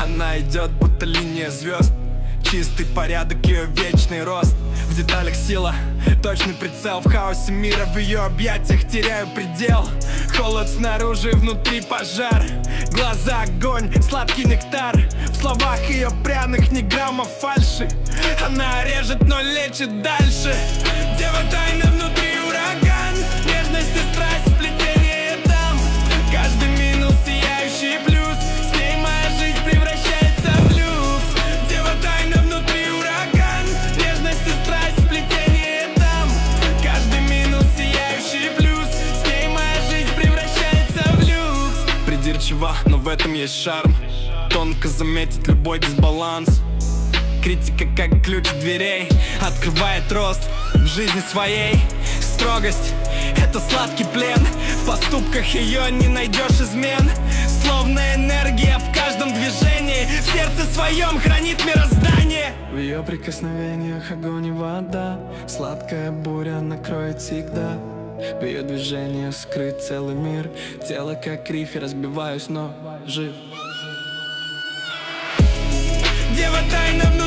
Она идет, будто линия звезд. Чистый порядок, ее вечный рост. В деталях сила, точный прицел. В хаосе мира, в ее объятиях теряю предел. Холод снаружи, внутри пожар. Глаза огонь, сладкий нектар. В словах ее пряных ни грамма фальши. Она режет, но лечит дальше. Дева тайна внутри ураган. Нежность и страсть, сплетение там. Каждый минус сияющий плюс. С ней моя жизнь превращается в люкс. Дева тайна внутри ураган. Нежность и страсть, сплетение там. Каждый минус сияющий плюс. С ней моя жизнь превращается в люкс. Придирчива, но в этом есть шарм. Тонко заметить любой дисбаланс. Критика как ключ дверей. Открывает рост в жизни своей. Строгость — это сладкий плен. В поступках ее не найдешь измен. Словно энергия в каждом движении. В сердце своем хранит мироздание. В ее прикосновениях огонь и вода. Сладкая буря накроет всегда. В ее движениях скрыт целый мир. Тело как риф, я разбиваюсь, но жив. Дева тайна